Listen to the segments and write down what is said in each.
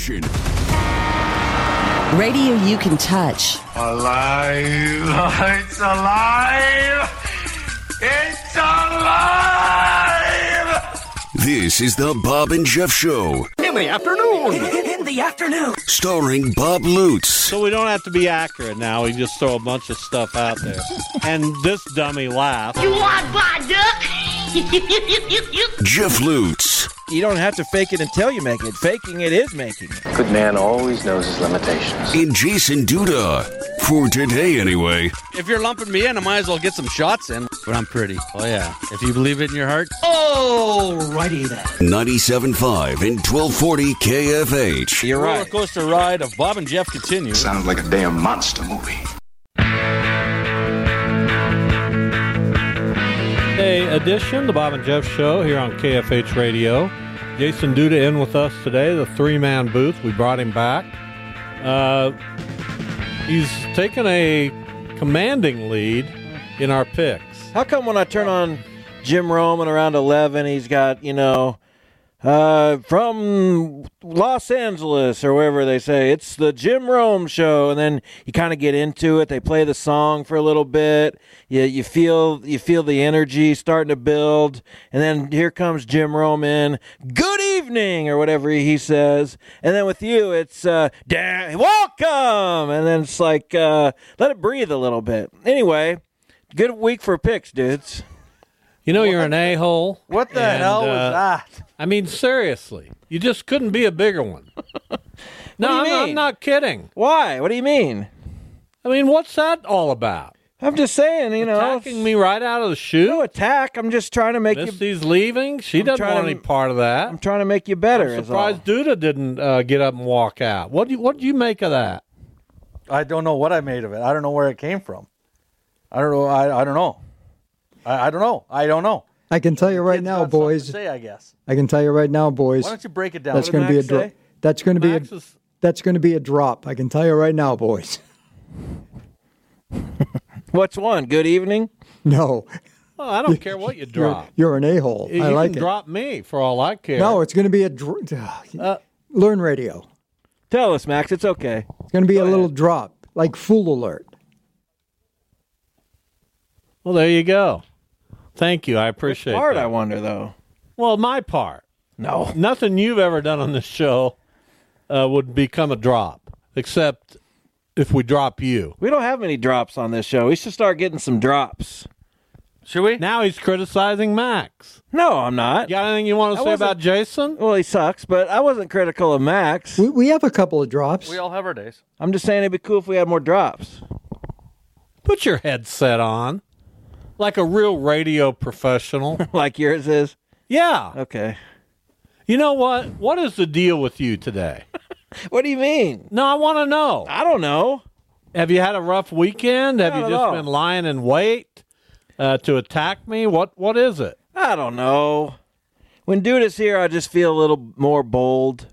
Radio you can touch. Alive! It's alive! It's alive! This is the Bob and Jeff Show. In the afternoon! In the afternoon. Starring Bob Lutz. So we don't have to be accurate now. We just throw a bunch of stuff out there. And this dummy laughs. You want my duck? Jeff Lutz. You don't have to fake it until you make it. Faking it is making it. Good man always knows his limitations. And Jason Duda. For today, anyway. If you're lumping me in, I might as well get some shots in. But I'm pretty. Oh, yeah. If you believe it in your heart. Alrighty then. 97.5 and 1240 KFH. You're right. Roller coaster ride of Bob and Jeff continues. Sounds like a damn monster movie. Hey, edition, the Bob and Jeff Show here on KFH Radio. Jason Duda in with us today, the three-man booth. We brought him back. He's taken a commanding lead in our picks. How come when I turn on Jim Rome at around 11, he's got, from Los Angeles or wherever they say, it's the Jim Rome Show, and then you kind of get into it. They play the song for a little bit. You feel the energy starting to build, and then here comes Jim Rome in, good evening, or whatever he says, and then with you, it's, welcome, and then it's like, let it breathe a little bit. Anyway, good week for picks, dudes. You know, you're an a-hole. What the hell was that? I mean, seriously. You just couldn't be a bigger one. No, I'm not kidding. Why? What do you mean? I mean, what's that all about? I'm just saying, Attacking me right out of the chute? No attack. I'm just trying to make you... Misty's leaving? She doesn't want any part of that. I'm trying to make you better. I'm surprised Duda didn't get up and walk out. What do you make of that? I don't know what I made of it. I don't know where it came from. I don't know. I don't know. I don't know. I don't know. I can tell you right now, boys. Say, I guess. I can tell you right now, boys. Why don't you break it down? That's going to be a drop. That's going to be a drop. I can tell you right now, boys. What's one? Good evening? No. Oh, I don't care what you drop. You're an a-hole. I like it. You can drop me for all I care. No, it's going to be Learn radio. Tell us, Max. It's okay. It's going to be a little drop, like Fool Alert. Well, there you go. Thank you. I appreciate What part, that. I wonder, though? Well, my part. No. Nothing you've ever done on this show would become a drop, except if we drop you. We don't have many drops on this show. We should start getting some drops. Should we? Now he's criticizing Max. No, I'm not. You got anything you want to say about Jason? Well, he sucks, but I wasn't critical of Max. We have a couple of drops. We all have our days. I'm just saying it'd be cool if we had more drops. Put your headset on. Like a real radio professional. Like yours is? Yeah. Okay. You know what? What is the deal with you today? What do you mean? No, I want to know. I don't know. Have you had a rough weekend? Have you just been lying in wait to attack me? What is it? I don't know. When Dude is here, I just feel a little more bold.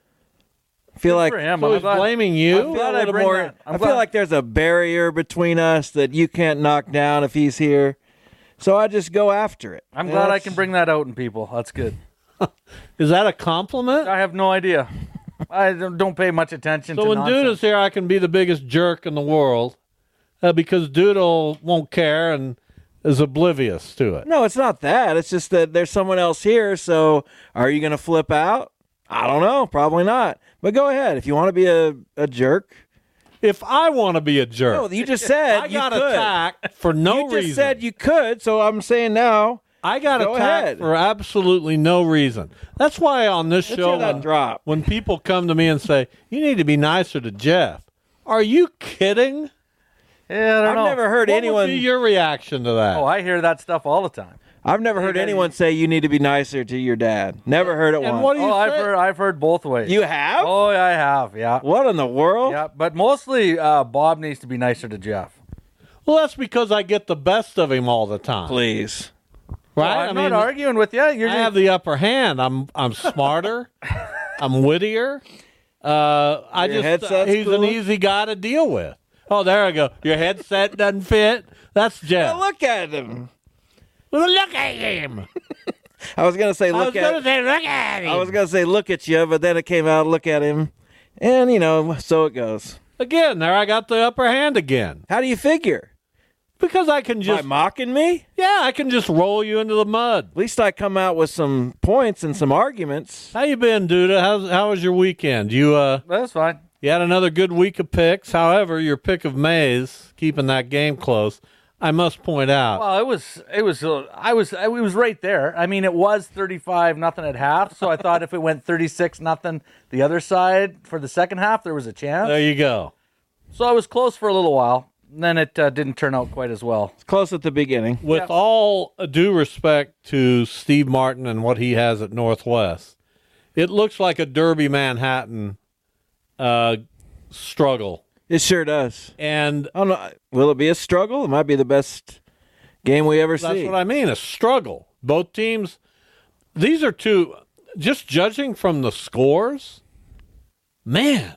I feel like he's blaming you. I feel like there's a barrier between us that you can't knock down if he's here. So I just go after it. I'm glad I can bring that out in people. That's good. Is that a compliment? I have no idea. I don't pay much attention to when nonsense. Doodle's here, I can be the biggest jerk in the world because Doodle won't care and is oblivious to it. No, it's not that. It's just that there's someone else here. So are you going to flip out? I don't know. Probably not. But go ahead. If you want to be a jerk. If I want to be a jerk. No, you just said I got attacked for no reason. You just said you could, so I'm saying now. I got attacked for absolutely no reason. That's why on this show, when people come to me and say, you need to be nicer to Jeff, are you kidding? Yeah, I don't know. I've never heard anyone. What would be your reaction to that? Oh, I hear that stuff all the time. I've never heard anyone say you need to be nicer to your dad. Never heard it once. What do you say? I've heard both ways. You have? Oh, I have, yeah. What in the world? Yeah, but mostly Bob needs to be nicer to Jeff. Well, that's because I get the best of him all the time. Please. Right? Well, I'm not arguing with you. I have the upper hand. I'm smarter. I'm wittier. He's an easy guy to deal with. Oh, there I go. Your headset doesn't fit. That's Jeff. Well, look at him. Look at him. I was going to say look at him. I was going to say look at him. I was going to say look at you, but then it came out look at him. And, so it goes. Again, there I got the upper hand again. How do you figure? Because I can just... By mocking me? Yeah, I can just roll you into the mud. At least I come out with some points and some arguments. How you been, Duda? How was your weekend? That's fine. You had another good week of picks. However, your pick of Mays, keeping that game close, I must point out. Well, it was right there. I mean, it was 35-0 at half, so I thought if it went 36-0 the other side for the second half, there was a chance. There you go. So I was close for a little while. And then it didn't turn out quite as well. It's close at the beginning. With all due respect to Steve Martin and what he has at Northwest, it looks like a Derby Manhattan struggle. It sure does. And I don't know, will it be a struggle? It might be the best game we ever see. That's what I mean, a struggle. Both teams, these are two, just judging from the scores, man,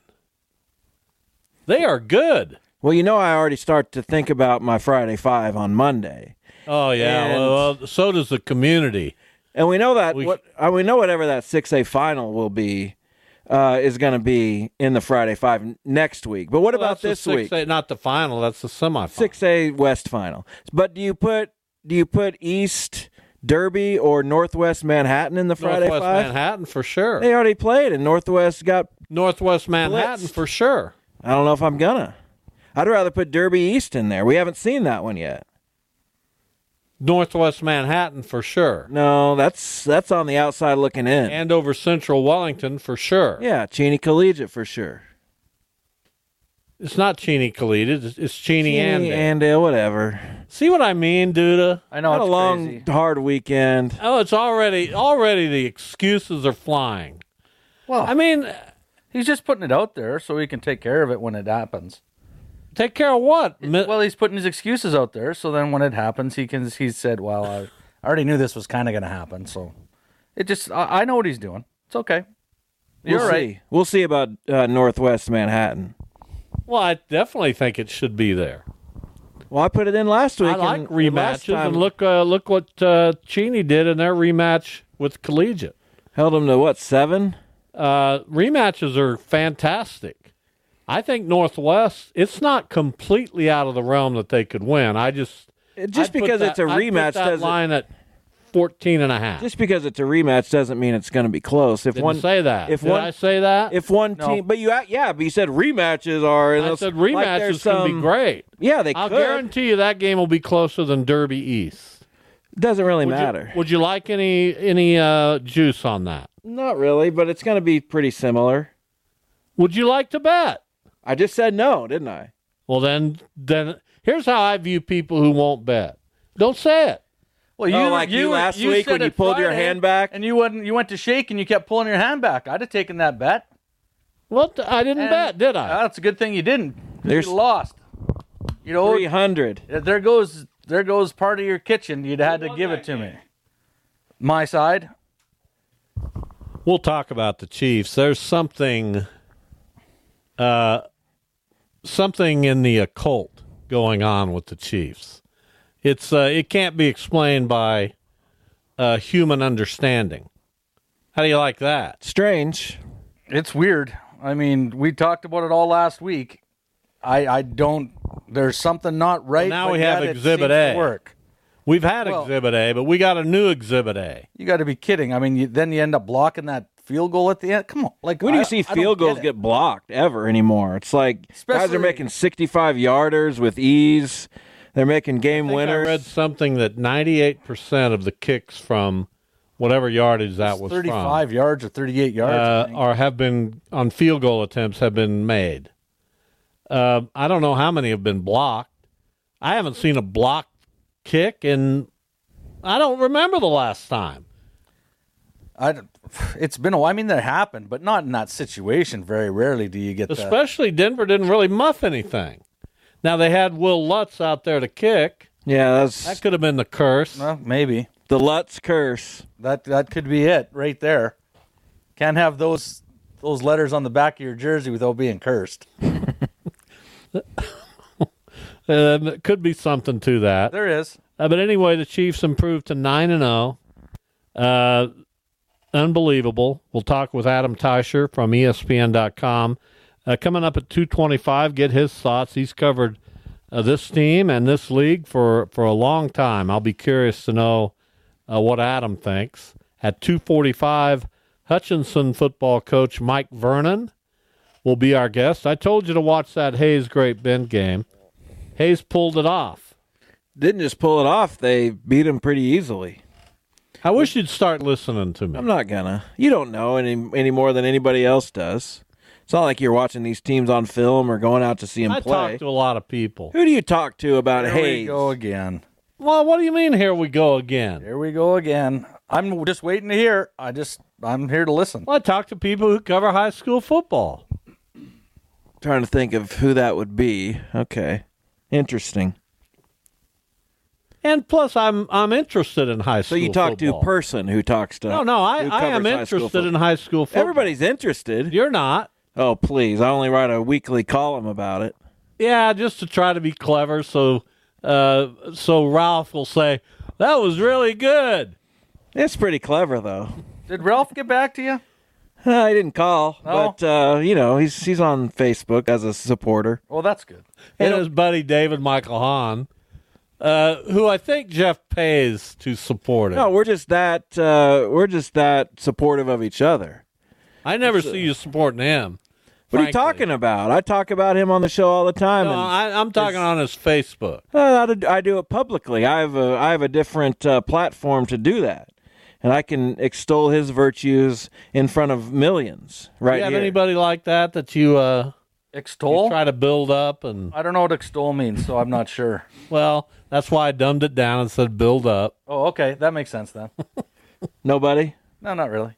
they are good. Well, I already start to think about my Friday Five on Monday. Oh, yeah. Well, so does the community. And we know that we know whatever that 6A final will be is going to be in the Friday Five next week. But what about this week? 6A, not the final. That's the semifinal. 6A West final. But do you put East Derby or Northwest Manhattan in the Friday Northwest Five? Manhattan for sure. They already played, and Northwest got Northwest Manhattan blitzed. for sure. I don't know if I'm gonna. I'd rather put Derby East in there. We haven't seen that one yet. Northwest Manhattan for sure. No, that's on the outside looking in. Andover Central Wellington for sure. Yeah, Cheney Collegiate for sure. It's not Cheney Collegiate. It's Cheney Andale, whatever. See what I mean, Duda? I know, Had it's a long, crazy. hard weekend. Oh, it's already the excuses are flying. Well, I mean, he's just putting it out there so he can take care of it when it happens. take care of what? Well, he's putting his excuses out there, so then when it happens, he said, well, I already knew this was kind of going to happen, so it just, I know what he's doing. It's okay. You're right. We'll see about Northwest Manhattan. Well, I definitely think it should be there. Well, I put it in last week. I like rematches, and look what Cheney did in their rematch with Collegiate. Held them to, what, 7? Rematches are fantastic. I think Northwest, it's not completely out of the realm that they could win. Because it's a rematch doesn't line at 14.5. Just because it's a rematch doesn't mean it's going to be close. Didn't say that. Did I say that? If one team, but you said rematches are. I said rematches can be great. Yeah, I'll guarantee you that game will be closer than Derby East. Doesn't really matter. Would you like any juice on that? Not really, but it's going to be pretty similar. Would you like to bet? I just said no, didn't I? Well, then here's how I view people who won't bet. Don't say it. Well, you last week when you pulled your hand back, and you went to shake and you kept pulling your hand back. I'd have taken that bet. Well, I didn't bet, did I? That's a good thing you didn't. You lost. 300. There goes part of your kitchen. You'd had to give it to me. My side. We'll talk about the Chiefs. There's something in the occult going on with the Chiefs. It can't be explained by human understanding. How do you like that? Strange. It's weird. I mean, we talked about it all last week. I don't. There's something not right. Well, now we have Exhibit A. Work. We've had Exhibit A, but we got a new Exhibit A. You got to be kidding. I mean, then you end up blocking that field goal at the end. Come on. Like, when do you see field goals get blocked ever anymore? It's like guys are making 65-yarders with ease. They're making game winners. I read something that 98% of the kicks from whatever yardage that was 35 yards or 38 yards. Have been on field goal attempts have been made. I don't know how many have been blocked. I haven't seen a blocked kick, and I don't remember the last time. It's been a while. I mean, that happened, but not in that situation. Very rarely do you get that. Especially Denver didn't really muff anything. Now, they had Will Lutz out there to kick. Yeah, that could have been the curse. Well, maybe. The Lutz curse. That could be it right there. Can't have those letters on the back of your jersey without being cursed. It could be something to that. There is. But anyway, the Chiefs improved to 9-0. unbelievable. We'll talk with Adam Teicher from ESPN.com. Coming up at 2:25, get his thoughts. He's covered this team and this league for a long time. I'll be curious to know what Adam thinks. At 2:45, Hutchinson football coach Mike Vernon will be our guest. I told you to watch that Hayes Great Bend game. Hayes pulled it off. Didn't just pull it off. They beat him pretty easily. I wish you'd start listening to me. I'm not gonna. You don't know any more than anybody else does. It's not like you're watching these teams on film or going out to see them play. I talk to a lot of people. Who do you talk to about Hayes? Here we go again. Well, what do you mean, here we go again? Here we go again. I'm just waiting to hear. I'm here to listen. Well, I talk to people who cover high school football. Trying to think of who that would be. Okay. Interesting. And plus, I'm interested in high school football. So you talk football. to a person who talks to... No, I am interested in high school football. Everybody's interested. You're not. Oh, please. I only write a weekly column about it. Yeah, just to try to be clever so Ralph will say, that was really good. It's pretty clever, though. Did Ralph get back to you? I didn't call, No? but, he's on Facebook as a supporter. Well, that's good. And his buddy David Michael Hahn, who I think Jeff pays to support him. No, we're just that supportive of each other. I never see you supporting him. What are you talking about? I talk about him on the show all the time. No, I'm talking on his Facebook. I do it publicly. I have a different platform to do that. And I can extol his virtues in front of millions right here. Do you have anybody like that you extol? You try to build up? And I don't know what extol means, so I'm not sure. Well, that's why I dumbed it down and said build up. Oh, okay. That makes sense then. Nobody? No, not really.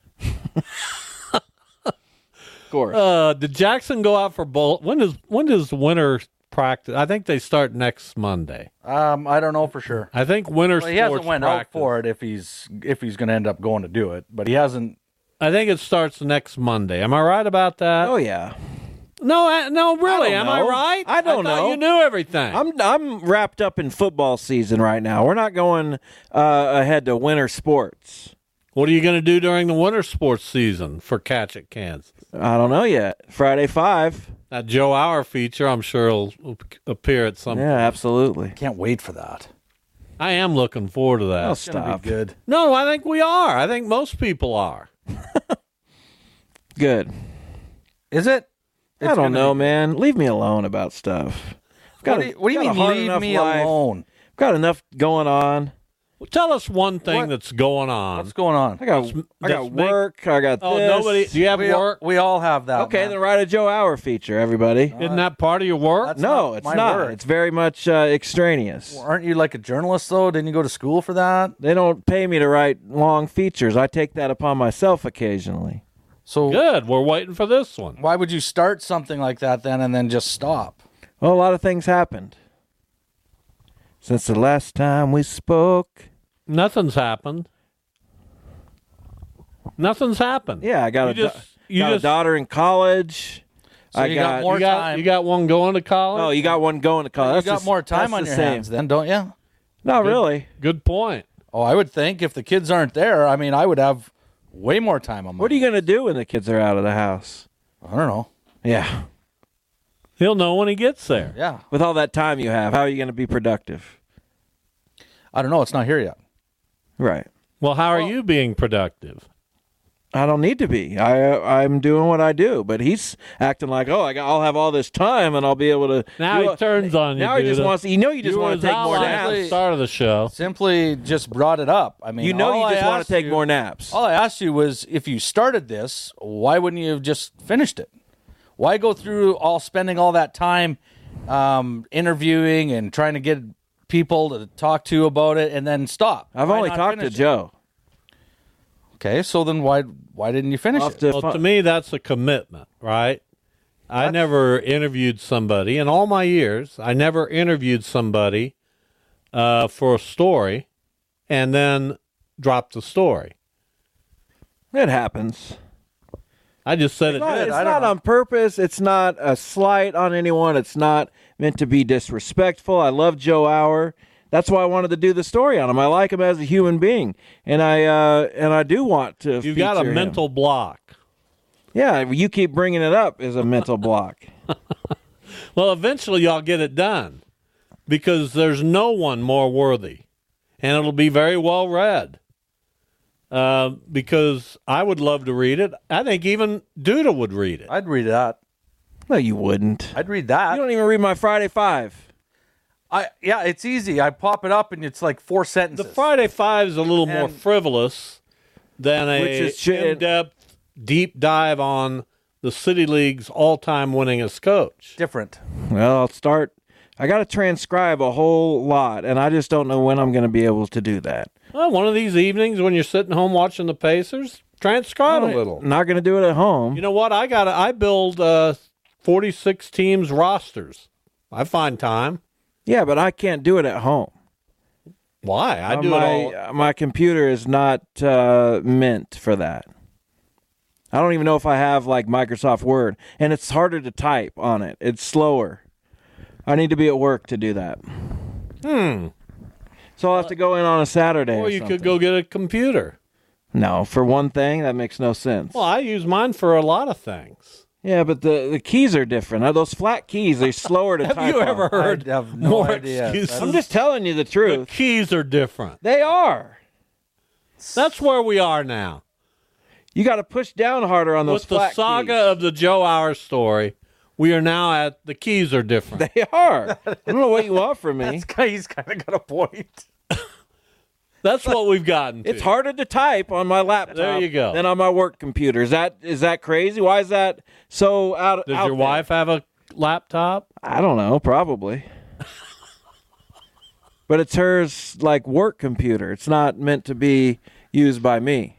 Of course. Did Jackson go out for bowl? When does winter practice? I think they start next Monday. I don't know for sure. I think winter sports he hasn't went practice. out for it if he's going to end up going to do it, but he hasn't. I think it starts next Monday. Am I right about that? Oh yeah. No, really. Am I know. right? I don't know. You knew everything. I'm wrapped up in football season right now. We're not going ahead to winter sports. What are you going to do during the winter sports season for Catch It Kansas? I don't know yet. Friday 5. That Joe Hour feature, I'm sure, will appear at some point. Yeah, absolutely. Can't wait for that. I am looking forward to that. Oh, It's going to be good. No, I think we are. I think most people are. Good. Is it? I don't know, man. Leave me alone about stuff. What do you mean, leave me alone? I've got enough going on. Well, tell us one thing that's going on. What's going on? I got work. I got this. Nobody. Do you have work? We all have that. Okay, man. then write a Joe Hour feature, everybody. Isn't that part of your work? No, it's not. Work. It's very much extraneous. Well, aren't you like a journalist, though? Didn't you go to school for that? They don't pay me to write long features. I take that upon myself occasionally. So Good. We're waiting for this one. why would you start something like that then and then just stop? Well, a lot of things happened since the last time we spoke. Nothing's happened. Nothing's happened. Yeah, I got a daughter in college. So you got more time. You got one going to college? Oh, you got one going to college. You got more time on your hands then, don't you? Not really. Good point. Oh, I would think if the kids aren't there, I mean, I would have way more time on my What are you going to do when the kids are out of the house? I don't know. Yeah. He'll know when he gets there. Yeah. With all that time you have, how are you going to be productive? I don't know. It's not here yet. Right. Well, how are you being productive? I don't need to be. I'm doing what I do, but he's acting like, I'll have all this time and I'll be able to. Now he turns on you. Now he just dude. wants. You just want to take more At the naps. start of the show. Simply just brought it up. I mean, You just want to take more naps. All I asked you was if you started this, why wouldn't you have just finished it? Why go through spending all that time interviewing and trying to get people to talk to about it and then stop? I've only talked to Joe. Okay, so then why didn't you finish it? Well, to me, that's a commitment, right? I never interviewed somebody in all my years. I never interviewed somebody for a story and then dropped the story. It happens. I just said It's not on purpose. It's not a slight on anyone. It's not meant to be disrespectful. I love Joe Hour. That's why I wanted to do the story on him. I like him as a human being, and I do want to. You've got a mental block. Yeah, you keep bringing it up as a mental block. Well, eventually y'all get it done because there's no one more worthy, and it'll be very well read. Because I would love to read it. I think even Duda would read it. I'd read that. No, you wouldn't. I'd read that. You don't even read my Friday Five. Yeah, it's easy. I pop it up and it's like 4 sentences. The Friday Five is a little more frivolous than a in-depth, deep dive on the City League's all-time winningest coach. Different. Well, I'll start. I got to transcribe a whole lot, and I just don't know when I'm going to be able to do that. Well, one of these evenings when you're sitting home watching the Pacers, transcribe a little. Not going to do it at home. You know what? I build 46 teams rosters. I find time. Yeah, but I can't do it at home. Why? I do it all. My computer is not meant for that. I don't even know if I have like Microsoft Word, and it's harder to type on it. It's slower. I need to be at work to do that. So I'll have to go in on a Saturday. Or you could go get a computer. No, for one thing, that makes no sense. Well, I use mine for a lot of things. Yeah, but the keys are different. Those flat keys, they're slower to type on. Have you ever heard I have no more idea. excuses? I'm just telling you the truth. The keys are different. They are. That's where we are now. You got to push down harder on those With the flat saga keys. of the Joe Hour story, we are now at the keys are different. They are. I don't know what you want from me. He's kind of got a point. That's what we've gotten to. It's harder to type on my laptop There you go. than on my work computer. Is that crazy? Why is that so out Does out your there? wife have a laptop? I don't know, probably. But it's hers like work computer. It's not meant to be used by me.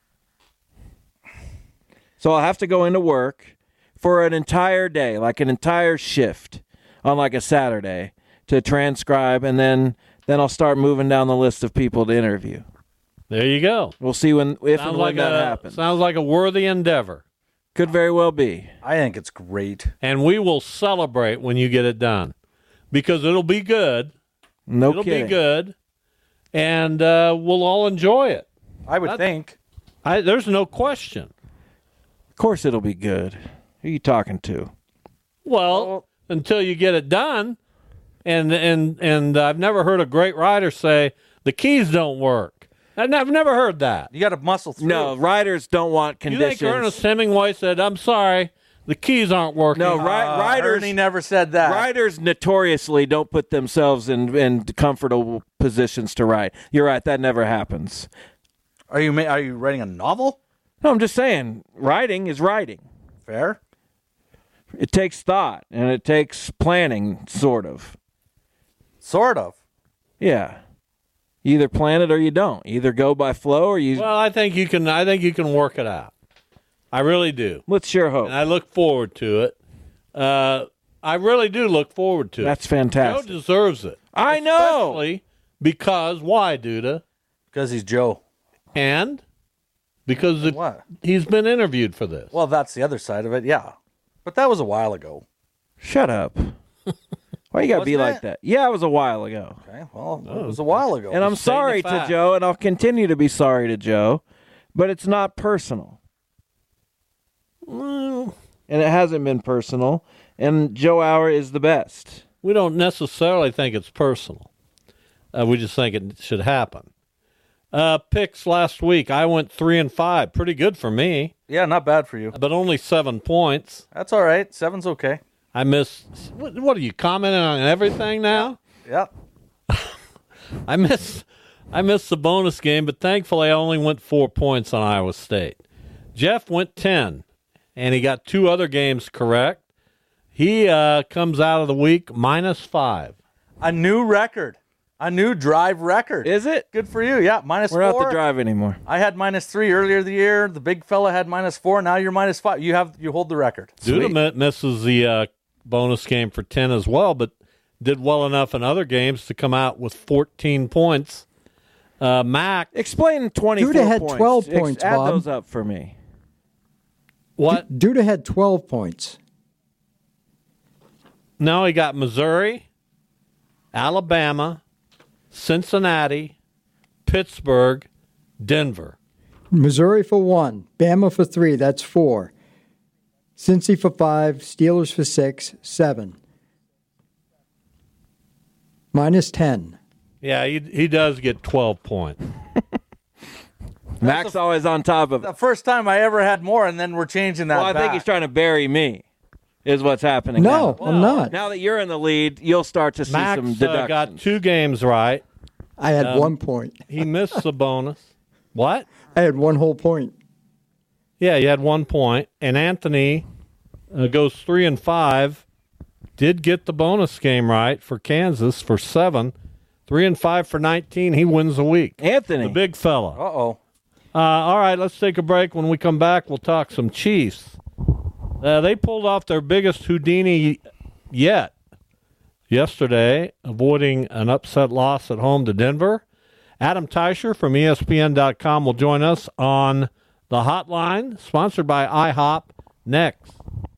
So I'll have to go into work for an entire day, like an entire shift on like a Saturday to transcribe, and then I'll start moving down the list of people to interview. There you go. We'll see if and when that happens. Sounds like a worthy endeavor. Could very well be. I think it's great. And we will celebrate when you get it done because it'll be good. It'll be good, and we'll all enjoy it. I would think. There's no question. Of course it'll be good. Who are you talking to? Well, until you get it done, and I've never heard a great writer say the keys don't work. I've never heard that. You got to muscle through. No, writers don't want conditions. You think Ernest Hemingway said, "I'm sorry, the keys aren't working"? No, writers. Ernie never said that. Writers notoriously don't put themselves in comfortable positions to write. You're right. That never happens. Are you writing a novel? No, I'm just saying, writing is writing. Fair. It takes thought, and it takes planning, sort of. Sort of. Yeah. You either plan it or you don't. You either go by flow or you... Well, I think you can work it out. I really do. Let's sure hope. And I look forward to it. I really do look forward to it. That's fantastic. Joe deserves it. I know. Especially because, why, Duda? Because he's Joe. And because he's been interviewed for this. Well, that's the other side of it, yeah. But that was a while ago. Shut up. Why you got to be like that? Yeah, it was a while ago. Okay, well, it was a while ago. And I'm sorry to Joe, and I'll continue to be sorry to Joe, but it's not personal. And it hasn't been personal, and Joe Hour is the best. We don't necessarily think it's personal. We just think it should happen. Picks last week, I went 3-5. Pretty good for me. Yeah, not bad for you. But only 7 points. That's all right. 7's okay. I missed. What are you commenting on everything now? Yeah. I missed the bonus game, but thankfully I only went 4 points on Iowa State. Jeff went 10, and he got 2 other games correct. He comes out of the week -5. A new record. A new drive record. Is it? Good for you. Yeah, -4. We're not the drive anymore. I had -3 earlier the year. The big fella had -4. Now you're -5. You hold the record. Duda misses the bonus game for 10 as well, but did well enough in other games to come out with 14 points. Mac. Explain 24 Duda had points. 12 points, Add Bob. those up for me. What? Duda had 12 points. No, he got Missouri, Alabama, Cincinnati, Pittsburgh, Denver. Missouri for 1, Bama for 3, that's 4. Cincy for 5, Steelers for 6, 7. Minus 10. Yeah, he does get 12 points. Mac's always on top of it. The first time I ever had more, and then we're changing that. Well, I think he's trying to bury me, is what's happening. No, now. I'm not. Now that you're in the lead, you'll start to see Max, some deductions. got 2 games right. I had 1 point. He missed the bonus. What? I had 1 whole point. Yeah, you had 1 point. And Anthony goes 3 and 5. Did get the bonus game right for Kansas for 7. 3 and 5 for 19. He wins the week. Anthony. The big fella. Uh-oh. All right, let's take a break. When we come back, we'll talk some Chiefs. They pulled off their biggest Houdini yet yesterday, avoiding an upset loss at home to Denver. Adam Teicher from ESPN.com will join us on the hotline, sponsored by IHOP, next.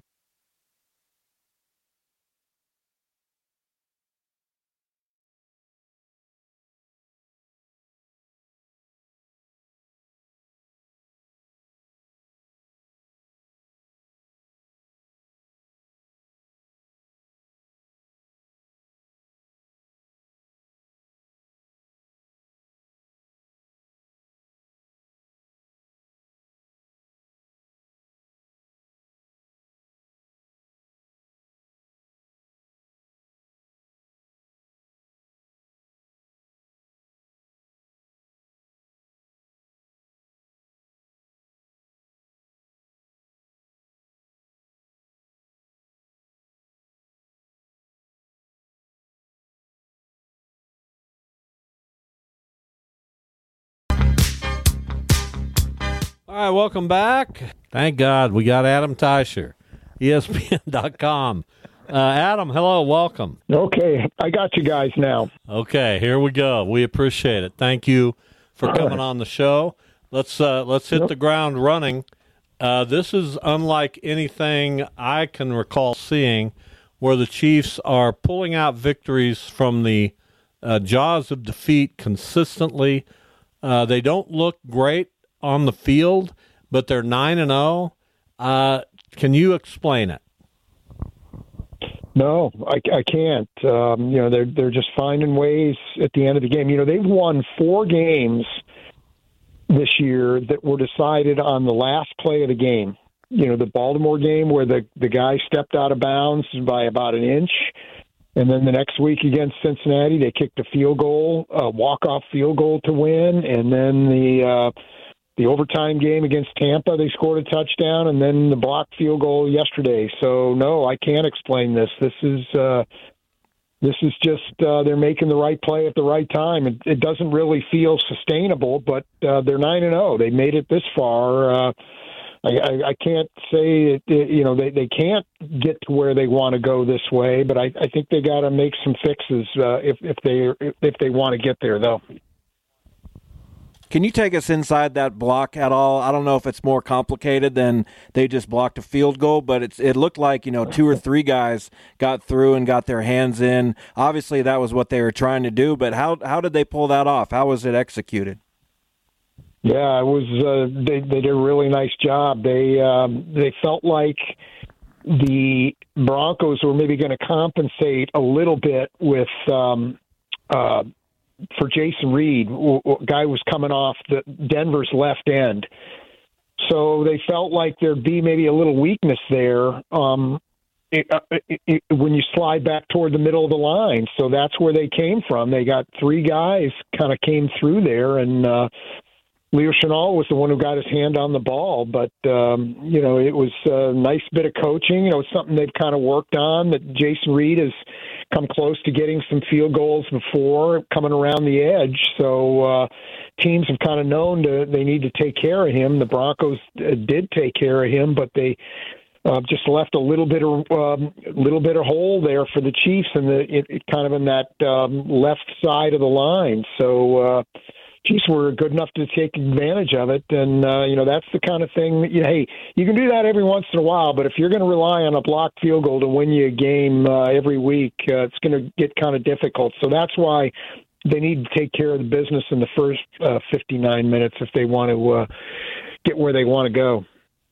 All right, welcome back. Thank God we got Adam Teicher, ESPN.com. Adam, hello, welcome. Okay, I got you guys now. Okay, here we go. We appreciate it. Thank you for coming on the show. Let's hit the ground running. This is unlike anything I can recall seeing, where the Chiefs are pulling out victories from the jaws of defeat consistently. They don't look great on the field, but they're 9-0. Can you explain it? No, I can't. They're just finding ways at the end of the game. They've won 4 games this year that were decided on the last play of the game. The Baltimore game where the guy stepped out of bounds by about an inch. And then the next week against Cincinnati, they kicked a field goal, a walk-off field goal to win. And then the overtime game against Tampa, they scored a touchdown, and then the blocked field goal yesterday. So, no, I can't explain this. This is just they're making the right play at the right time. It doesn't really feel sustainable, but they're 9-0. They made it this far. I can't say they can't get to where they want to go this way, but I think they got to make some fixes if they want to get there, though. Can you take us inside that block at all? I don't know if it's more complicated than they just blocked a field goal, but it looked like 2 or 3 guys got through and got their hands in. Obviously, that was what they were trying to do, but how did they pull that off? How was it executed? Yeah, it was. They did a really nice job. They felt like the Broncos were maybe going to compensate a little bit with. For Jason Reed, guy was coming off Denver's left end. So they felt like there'd be maybe a little weakness there when you slide back toward the middle of the line. So that's where they came from. They got 3 guys kind of came through there, and Leo Chenal was the one who got his hand on the ball. But, it was a nice bit of coaching. It's something they've kind of worked on, that Jason Reed has come close to getting some field goals before, coming around the edge. So teams have kind of known they need to take care of him. The Broncos did take care of him, but they just left a little bit of hole there for the Chiefs, and it kind of in that left side of the line. So Chiefs were good enough to take advantage of it, and that's the kind of thing that, hey, you can do that every once in a while, but if you're going to rely on a blocked field goal to win you a game every week, it's going to get kind of difficult. So that's why they need to take care of the business in the first 59 minutes if they want to get where they want to go.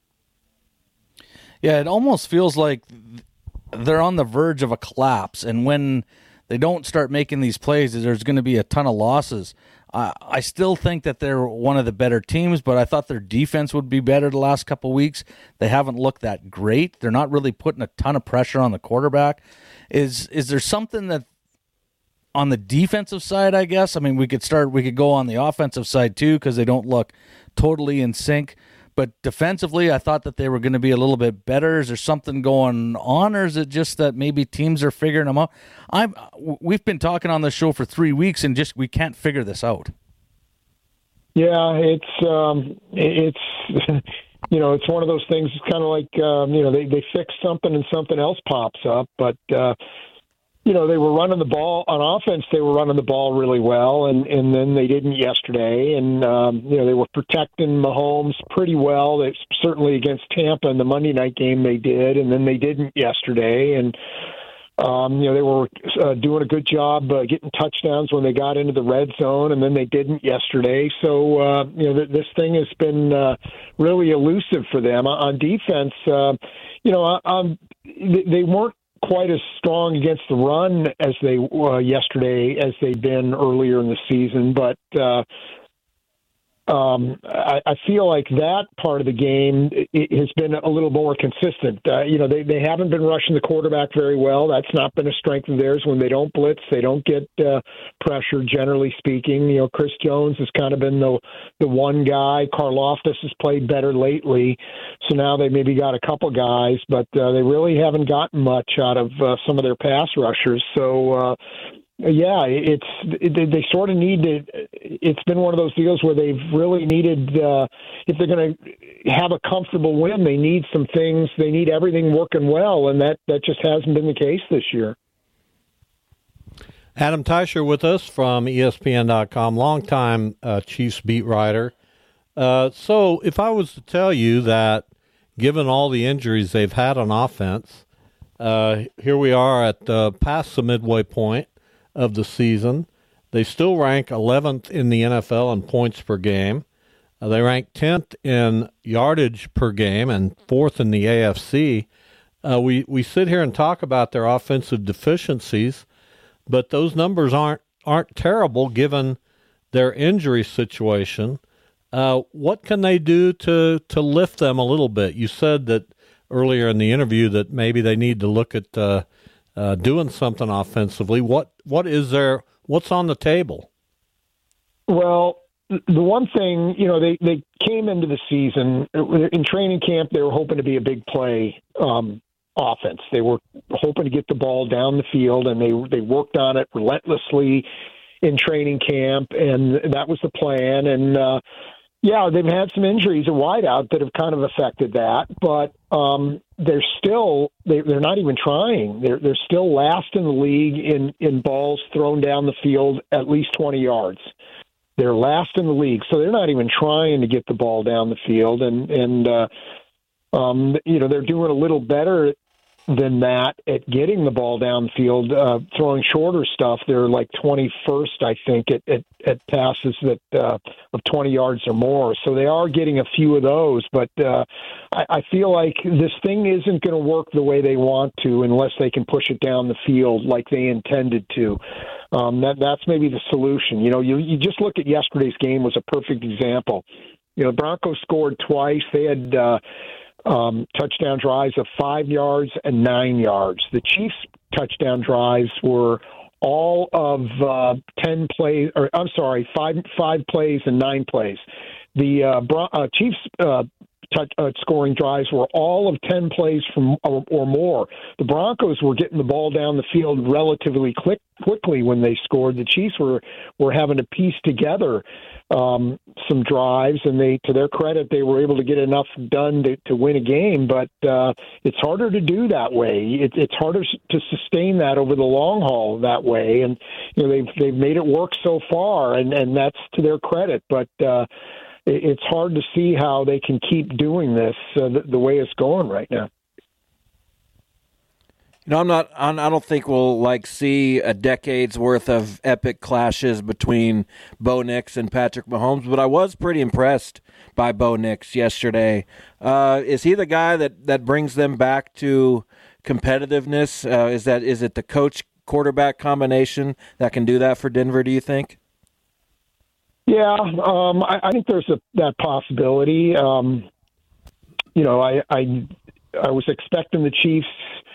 Yeah, it almost feels like they're on the verge of a collapse, and when they don't start making these plays, there's going to be a ton of losses. I still think that they're one of the better teams, but I thought their defense would be better the last couple of weeks. They haven't looked that great. They're not really putting a ton of pressure on the quarterback. Is there something that on the defensive side, I guess? I mean, we could go on the offensive side too, because they don't look totally in sync. But defensively, I thought that they were going to be a little bit better. Is there something going on, or is it just that maybe teams are figuring them out? We've been talking on this show for 3 weeks, and we can't figure this out. Yeah, it's it's one of those things. It's kind of like they fix something and something else pops up, but. They were running the ball on offense. They were running the ball really well, and then they didn't yesterday. And they were protecting Mahomes pretty well. They certainly against Tampa in the Monday night game they did, and then they didn't yesterday. And they were doing a good job getting touchdowns when they got into the red zone, and then they didn't yesterday. So this thing has been really elusive for them on defense. They weren't quite as strong against the run as they yesterday as they've been earlier in the season, but I feel like that part of the game has been a little more consistent. They haven't been rushing the quarterback very well. That's not been a strength of theirs. When they don't blitz, they don't get pressure, generally speaking. Chris Jones has kind of been the one guy. Karlaftis has played better lately, so now they maybe got a couple guys, but they really haven't gotten much out of some of their pass rushers. So, yeah, they sort of need to. It's been one of those deals where they've really needed. If they're going to have a comfortable win, they need some things. They need everything working well, and that just hasn't been the case this year. Adam Teicher with us from ESPN.com, longtime Chiefs beat writer. So, if I was to tell you that, given all the injuries they've had on offense, here we are at past the midway point of the season. They still rank 11th in the NFL in points per game. They rank 10th in yardage per game and 4th in the AFC. We sit here and talk about their offensive deficiencies, but those numbers aren't terrible given their injury situation. What can they do to lift them a little bit? You said that earlier in the interview that maybe they need to look at doing something offensively. What's on the table? Well, the one thing, they came into the season in training camp. They were hoping to be a big play offense. They were hoping to get the ball down the field, and they worked on it relentlessly in training camp, and that was the plan. And they've had some injuries at wideout that have kind of affected that, but they're not even trying. They're still last in the league in balls thrown down the field at least 20 yards. They're last in the league, so they're not even trying to get the ball down the field, and they're doing a little better than that at getting the ball downfield, throwing shorter stuff. They're like 21st, I think, at passes that of 20 yards or more. So they are getting a few of those, but I feel like this thing isn't going to work the way they want to unless they can push it down the field like they intended to. That's maybe the solution. You just look at yesterday's game was a perfect example. The Broncos scored twice. They had touchdown drives of 5 yards and 9 yards. The Chiefs' touchdown drives were all of 10 plays, or I'm sorry, five plays and 9 plays. The Chiefs' scoring drives were all of 10 plays or more. The Broncos were getting the ball down the field relatively quickly when they scored. The Chiefs were having to piece together some drives, and to their credit, they were able to get enough done to win a game, but it's harder to do that way. It's harder to sustain that over the long haul that way, and they've made it work so far, and that's to their credit, but it's hard to see how they can keep doing this the way it's going right now. I don't think we'll see a decade's worth of epic clashes between Bo Nix and Patrick Mahomes, but I was pretty impressed by Bo Nix yesterday. Is he the guy that brings them back to competitiveness? Is it the coach quarterback combination that can do that for Denver, do you think? Yeah, I think there's that possibility. I was expecting the Chiefs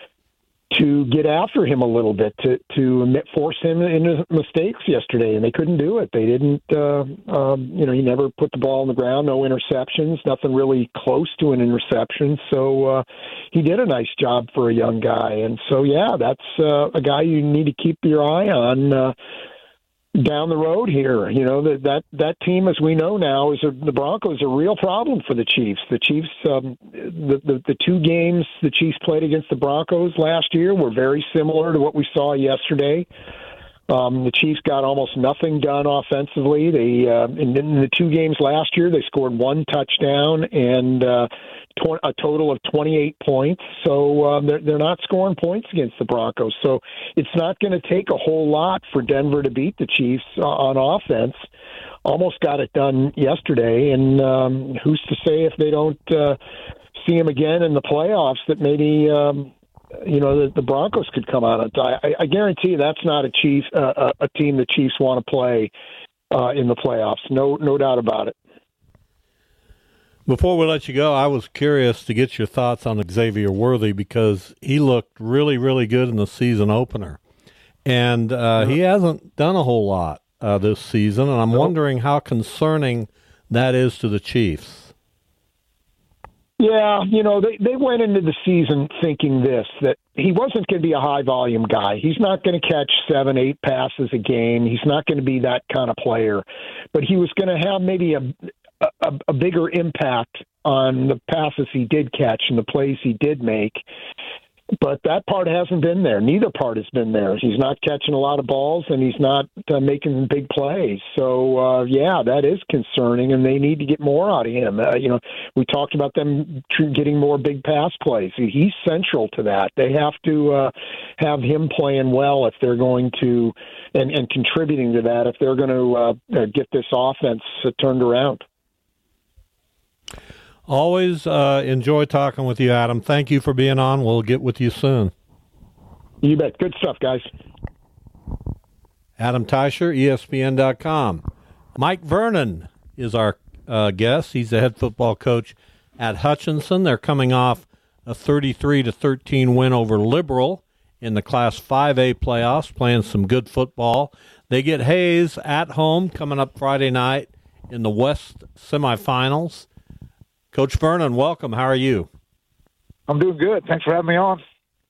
to get after him a little bit, to force him into mistakes yesterday, and they couldn't do it. They didn't, he never put the ball on the ground, no interceptions, nothing really close to an interception. So he did a nice job for a young guy. And so, yeah, that's a guy you need to keep your eye on down the road here. That team, as we know now, the Broncos are a real problem for the Chiefs. The Chiefs, the two games the Chiefs played against the Broncos last year were very similar to what we saw yesterday. The Chiefs got almost nothing done offensively. In the two games last year, they scored one touchdown and a total of 28 points. So they're not scoring points against the Broncos. So it's not going to take a whole lot for Denver to beat the Chiefs on offense. Almost got it done yesterday. And who's to say if they don't see him again in the playoffs that maybe the Broncos could come out on top. I guarantee you that's not a team the Chiefs want to play in the playoffs. No doubt about it. Before we let you go, I was curious to get your thoughts on Xavier Worthy because he looked really, really good in the season opener. And he hasn't done a whole lot this season, and I'm wondering how concerning that is to the Chiefs. Yeah, they went into the season thinking that he wasn't going to be a high-volume guy. He's not going to catch 7-8 passes a game. He's not going to be that kind of player. But he was going to have maybe a bigger impact on the passes he did catch and the plays he did make. But that part hasn't been there. Neither part has been there. He's not catching a lot of balls, and he's not making big plays. So, that is concerning, and they need to get more out of him. We talked about them getting more big pass plays. He's central to that. They have to have him playing well if they're going to and contributing to that if they're going to get this offense turned around. Always enjoy talking with you, Adam. Thank you for being on. We'll get with you soon. You bet. Good stuff, guys. Adam Teicher, ESPN.com. Mike Vernon is our guest. He's the head football coach at Hutchinson. They're coming off a 33-13 win over Liberal in the Class 5A playoffs, playing some good football. They get Hayes at home coming up Friday night in the West semifinals. Coach Vernon, welcome. How are you? I'm doing good. Thanks for having me on.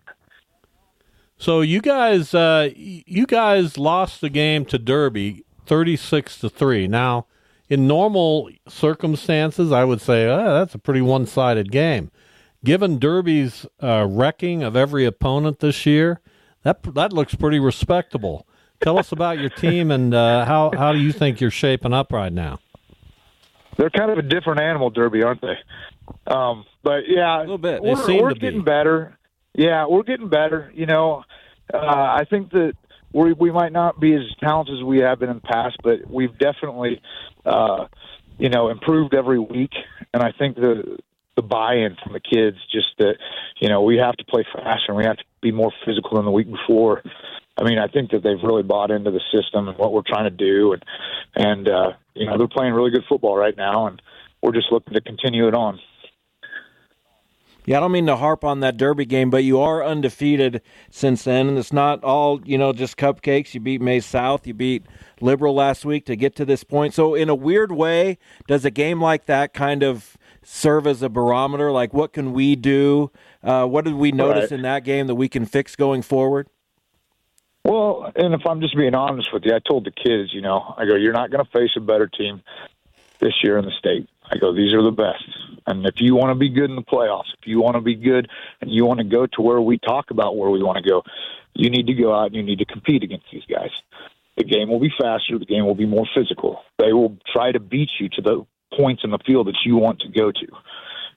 So you guys lost the game to Derby 36-3. Now, in normal circumstances, I would say that's a pretty one-sided game. Given Derby's wrecking of every opponent this year, that looks pretty respectable. Tell us about your team and how do you think you're shaping up right now? They're kind of a different animal, Derby, aren't they? But yeah, a little bit. We're getting better. Yeah, we're getting better. I think that we might not be as talented as we have been in the past, but we've definitely, improved every week. And I think the buy-in from the kids, just that, we have to play faster and we have to be more physical than the week before. I mean, I think that they've really bought into the system and what we're trying to do, and they're playing really good football right now, and we're just looking to continue it on. Yeah, I don't mean to harp on that Derby game, but you are undefeated since then, and it's not all, just cupcakes. You beat Maize South, you beat Liberal last week to get to this point. So in a weird way, does a game like that kind of serve as a barometer? Like, what can we do? What did we notice in that game that we can fix going forward? Well, and if I'm just being honest with you, I told the kids, I go, you're not going to face a better team this year in the state. I go, these are the best. And if you want to be good in the playoffs, if you want to be good and you want to go to where we talk about where we want to go, you need to go out and you need to compete against these guys. The game will be faster. The game will be more physical. They will try to beat you to the points in the field that you want to go to.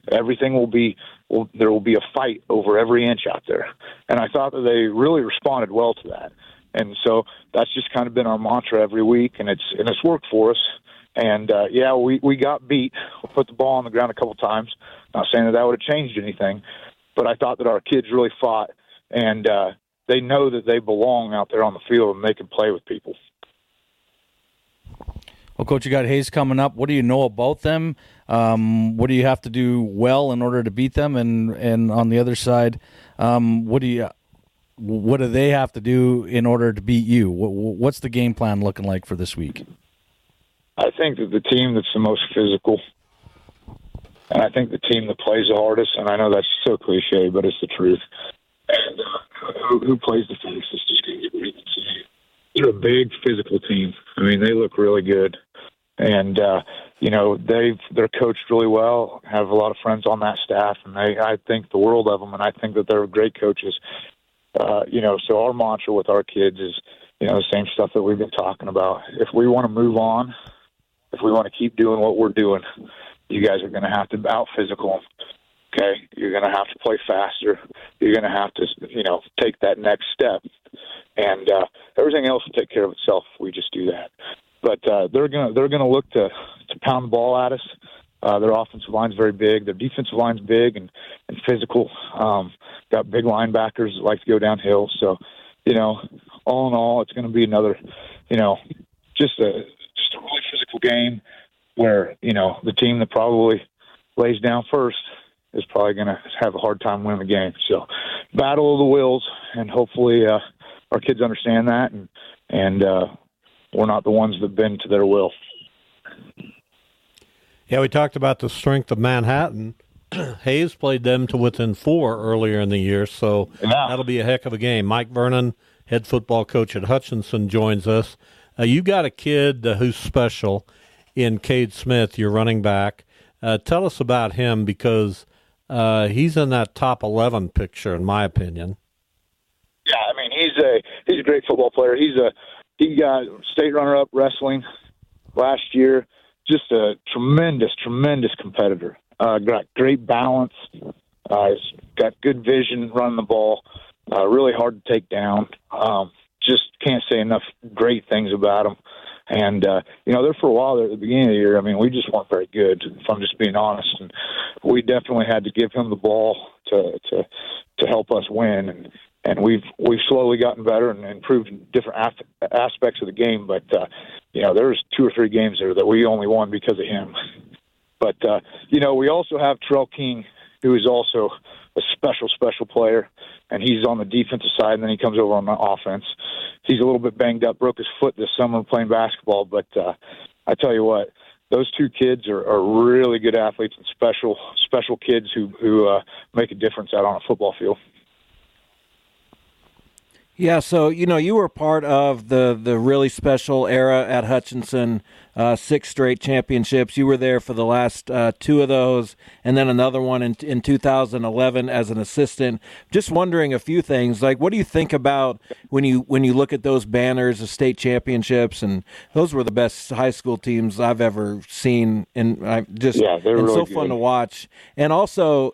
everything there will be a fight over every inch out there. And I thought that they really responded well to that. And so that's just kind of been our mantra every week, and it's worked for us. And, we got beat. We put the ball on the ground a couple times. Not saying that would have changed anything, but I thought that our kids really fought, and they know that they belong out there on the field and they can play with people. Well, Coach, you got Hayes coming up. What do you know about them? What do you have to do well in order to beat them? And on the other side, what do they have to do in order to beat you? What's the game plan looking like for this week? I think that the team that's the most physical, and I think the team that plays the hardest, and I know that's so cliche, but it's the truth, and who plays the fastest is just going to get what you can say. They're a big physical team. I mean, they look really good. And, they're coached really well, have a lot of friends on that staff, and I think the world of them, and I think that they're great coaches. So our mantra with our kids is, the same stuff that we've been talking about. If we want to move on, if we want to keep doing what we're doing, you guys are going to have to out-physical them. Okay? You're going to have to play faster. You're going to have to, take that next step. And everything else will take care of itself if we just do that. But they're gonna look to pound the ball at us. Their offensive line's very big. Their defensive line's big and physical. Got big linebackers that like to go downhill. So, all in all, it's going to be another, just a really physical game where the team that probably lays down first is probably going to have a hard time winning the game. So, battle of the wills, and hopefully our kids understand that, and we're not the ones that bend to their will. Yeah, we talked about the strength of Manhattan. Hayes played them to within 4 earlier in the year, so that'll be a heck of a game. Mike Vernon, head football coach at Hutchinson, joins us. You got a kid who's special in Cade Smith, your running back. Tell us about him, because he's in that top 11 picture, in my opinion. Yeah, I mean, he's a great football player. He got state runner-up wrestling last year. Just a tremendous competitor. Got great balance. He's got good vision running the ball. Really hard to take down. Just can't say enough great things about him. And, there for a while there at the beginning of the year, I mean, we just weren't very good, if I'm just being honest. And we definitely had to give him the ball to help us win. And we've slowly gotten better and improved different aspects of the game. But, there's 2 or 3 games there that we only won because of him. But, we also have Terrell King, who is also a special player, and he's on the defensive side, and then he comes over on the offense. He's a little bit banged up, broke his foot this summer playing basketball, but I tell you what, those 2 kids are really good athletes and special kids who make a difference out on a football field. Yeah, so, you were part of the really special era at Hutchinson, 6 straight championships. You were there for the last 2 of those, and then another one in 2011 as an assistant. Just wondering a few things, like what do you think about when you look at those banners of state championships, and those were the best high school teams I've ever seen, and they're really so fun to watch. And also,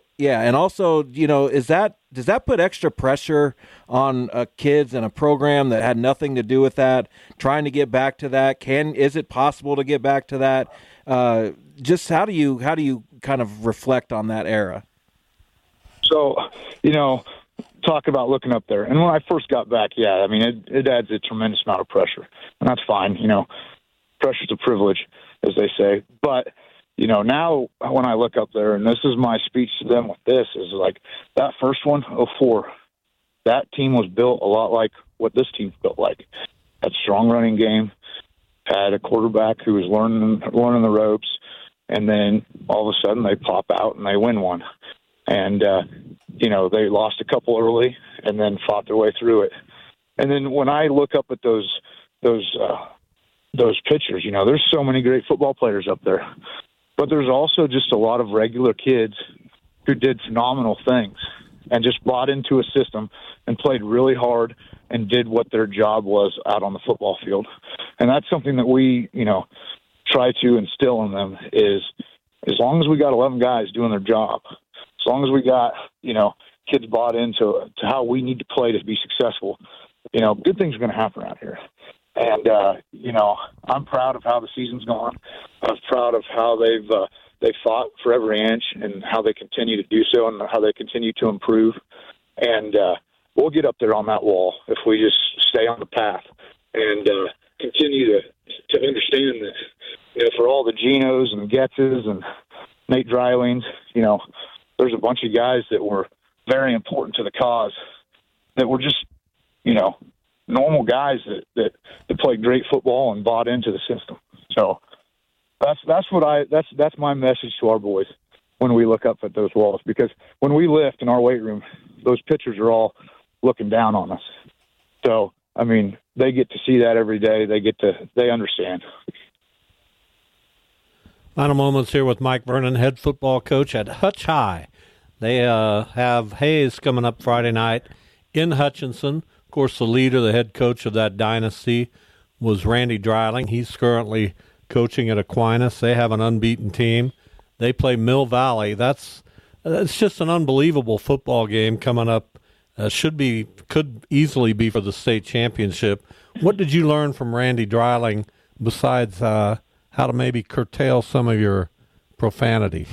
does that put extra pressure on kids and a program that had nothing to do with that, trying to get back to that? Is it possible to get back to that? Just how do you kind of reflect on that era? So, talk about looking up there. And when I first got back, I mean, it adds a tremendous amount of pressure, and that's fine. Pressure's a privilege, as they say. But now when I look up there, and this is my speech to them with this, is like that first one, 04, that team was built a lot like what this team's built like. Had strong running game, had a quarterback who was learning the ropes, and then all of a sudden they pop out and they win one. And, they lost a couple early and then fought their way through it. And then when I look up at those pictures, there's so many great football players up there. But there's also just a lot of regular kids who did phenomenal things and just bought into a system and played really hard and did what their job was out on the football field. And that's something that we, try to instill in them is, as long as we got 11 guys doing their job, as long as we got, kids bought into how we need to play to be successful, good things are going to happen out here. And, I'm proud of how the season's gone. I'm proud of how they've fought for every inch and how they continue to do so and how they continue to improve. And we'll get up there on that wall if we just stay on the path and continue to understand that, for all the Genos and Getzes and Nate Drylings, there's a bunch of guys that were very important to the cause that were just, normal guys that played great football and bought into the system. So that's my message to our boys when we look up at those walls, because when we lift in our weight room, those pitchers are all looking down on us. So, they get to see that every day. They understand. Final moments here with Mike Vernon, head football coach at Hutch High. They have Hayes coming up Friday night in Hutchinson. Of course, the leader, the head coach of that dynasty, was Randy Dreiling. He's currently coaching at Aquinas. They have an unbeaten team. They play Mill Valley. It's just an unbelievable football game coming up. Could easily be for the state championship. What did you learn from Randy Dreiling besides how to maybe curtail some of your profanity?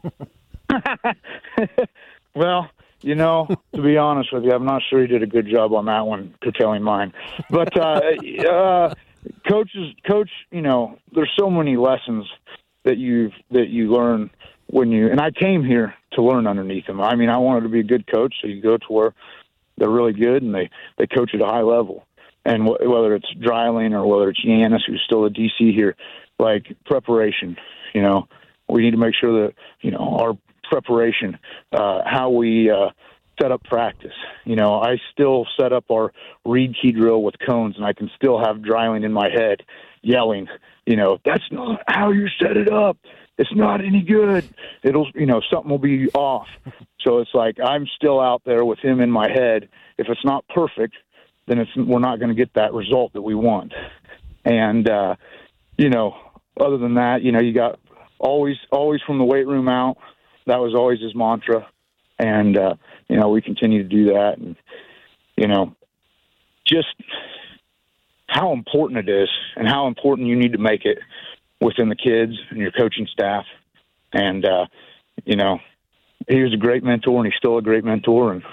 Well, to be honest with you, I'm not sure he did a good job on that one, curtailing mine. But coach, there's so many lessons that you learn and I came here to learn underneath him. I wanted to be a good coach, so you go to where they're really good and they coach at a high level. And whether it's Dreiling or whether it's Yanis, who's still a DC here, like preparation, we need to make sure that, our preparation, how we set up practice. I still set up our read key drill with cones, and I can still have Dreiling in my head yelling, that's not how you set it up. It's not any good. It'll, something will be off. So it's like I'm still out there with him in my head. If it's not perfect, then we're not going to get that result that we want. And, other than that, you got always from the weight room out. That was always his mantra. And, we continue to do that. And, just how important it is and how important you need to make it within the kids and your coaching staff. And, he was a great mentor, and he's still a great mentor. And,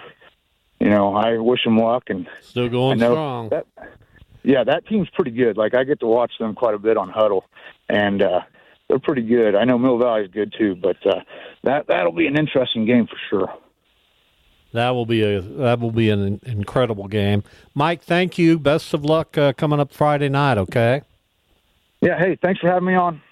I wish him luck. And still going strong. That team's pretty good. Like, I get to watch them quite a bit on Huddle, and they're pretty good. I know Mill Valley's good too, but that'll be an interesting game for sure. That will be an incredible game. Mike, thank you. Best of luck coming up Friday night, okay? Yeah, hey, thanks for having me on.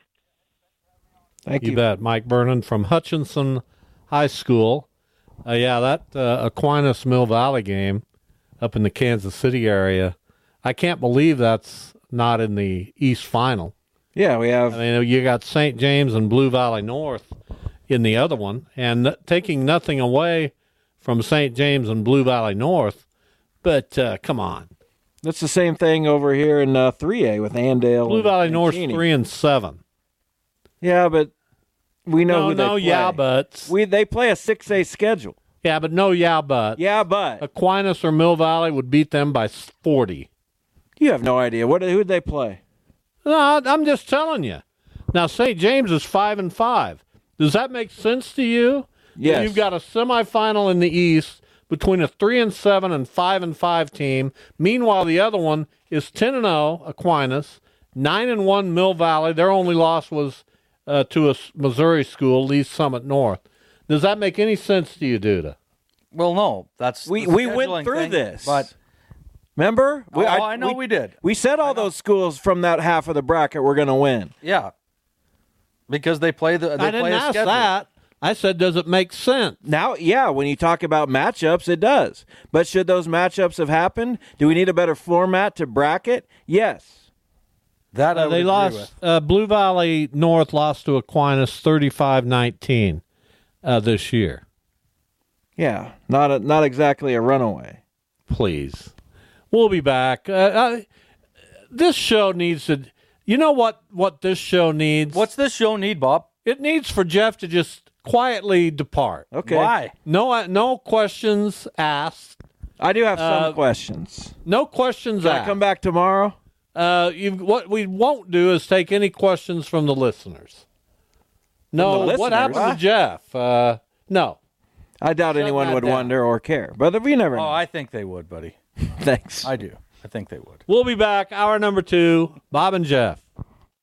Thank you. You bet. Mike Vernon from Hutchinson High School. That Aquinas Mill Valley game up in the Kansas City area, I can't believe that's not in the East Final. Yeah, we have. You got St. James and Blue Valley North in the other one, and taking nothing away from St. James and Blue Valley North, but come on. That's the same thing over here in 3A with Andale. Blue Valley North 3-7. Yeah, but we know who they play. Yeah, but they play a 6A schedule. Yeah, but no, yeah, but Aquinas or Mill Valley would beat them by 40. You have no idea. Who'd they play? No, I'm just telling you. Now, St. James is 5-5. Does that make sense to you? Yes. You've got a semifinal in the East between a 3-7 and 5-5 team. Meanwhile, the other one is 10-0 Aquinas, 9-1 Mill Valley. Their only loss was to a Missouri school, Lee Summit North. Does that make any sense to you, Duda? Well, no. That's we went through this, but remember? I know we did. We said all those schools from that half of the bracket were going to win. Yeah, because they play the. I didn't ask that. I said, does it make sense? Now, yeah, when you talk about matchups, it does. But should those matchups have happened? Do we need a better format to bracket? Yes. That they lost. Blue Valley North lost to Aquinas 35-19 this year. Yeah, not exactly a runaway. Please, we'll be back. This show needs to. You know what this show needs? What's this show need, Bob? It needs for Jeff to just quietly depart. Okay. Why? No questions asked. I do have some questions. No questions Can asked. I come back tomorrow? What we won't do is take any questions from the listeners. No, the what listeners? happened to Jeff? No. I doubt anyone would wonder or care, but we never know. Oh, I think they would, buddy. Thanks. I do. I think they would. We'll be back. Hour number 2. Bob and Jeff.